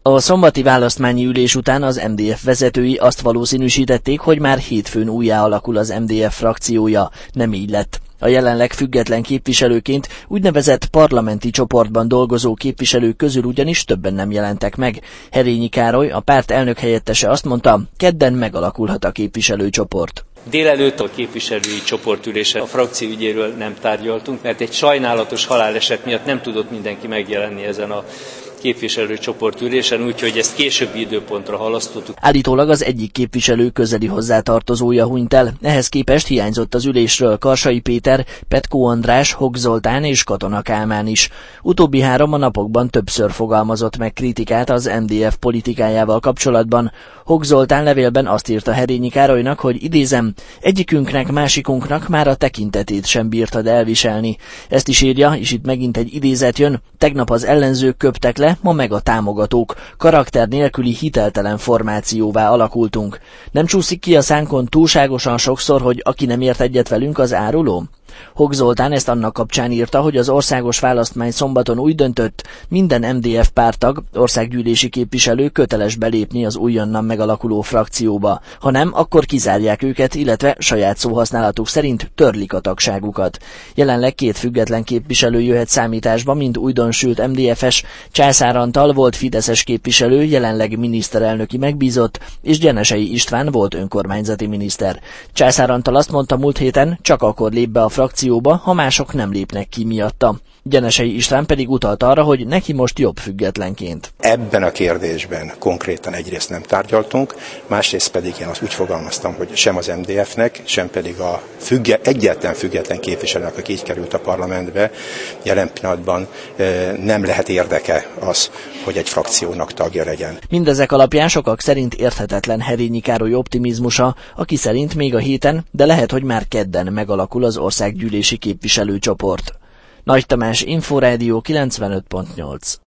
A szombati választmányi ülés után az MDF vezetői azt valószínűsítették, hogy már hétfőn újjá alakul az MDF frakciója. Nem így lett. A jelenleg független képviselőként úgynevezett parlamenti csoportban dolgozó képviselők közül ugyanis többen nem jelentek meg. Herényi Károly, a párt elnökhelyettese azt mondta, kedden megalakulhat a képviselőcsoport. Délelőtt a képviselői csoportülésen a frakció ügyéről nem tárgyaltunk, mert egy sajnálatos haláleset miatt nem tudott mindenki megjelenni ezen a képviselőcsoportülésen, úgyhogy ezt későbbi időpontra halasztottuk. Állítólag az egyik képviselő közeli hozzátartozója hunyt el, ehhez képest hiányzott az ülésről Karsai Péter, Petkó András, Hok Zoltán és Katona Kálmán is. Utóbbi három a napokban többször fogalmazott meg kritikát az MDF politikájával kapcsolatban. Hok Zoltán levélben azt írta Herényi Károlynak, hogy idézem, egyikünknek, másikunknak már a tekintetét sem bírtad elviselni. Ezt is írja, és itt megint egy idézet jön, tegnap az ellenzők köptek le, ma meg a támogatók. Karakter nélküli hiteltelen formációvá alakultunk. Nem csúszik ki a szánkon túlságosan sokszor, hogy aki nem ért egyet velünk, az áruló? Hok Zoltán ezt annak kapcsán írta, hogy az országos választmány szombaton úgy döntött, minden MDF párttag, országgyűlési képviselő köteles belépni az újonnan megalakuló frakcióba. Ha nem, akkor kizárják őket, illetve saját szóhasználatuk szerint törlik a tagságukat. Jelenleg két független képviselő jöhet számításba, mint újdonsült MDF-es, Császár Antal volt fideszes képviselő, jelenleg miniszterelnöki megbízott, és Gyenesei István volt önkormányzati miniszter. Császár Antal azt mondta múlt héten, csak akkor lép be a frakcióba, ha mások nem lépnek ki miatta. Gyenesei István pedig utalt arra, hogy neki most jobb függetlenként. Ebben a kérdésben konkrétan egyrészt nem tárgyaltunk, másrészt pedig én azt úgy fogalmaztam, hogy sem az MDF-nek, sem pedig a egyetlen független képviselőnek, aki így került a parlamentbe, jelen pillanatban nem lehet érdeke az, hogy egy frakciónak tagja legyen. Mindezek alapján sokak szerint érthetetlen Herényi Károly optimizmusa, aki szerint még a héten, de lehet, hogy már kedden megalakul az országgyűlési képviselőcsoport. Nagy Tamás, Inforádió 95.8.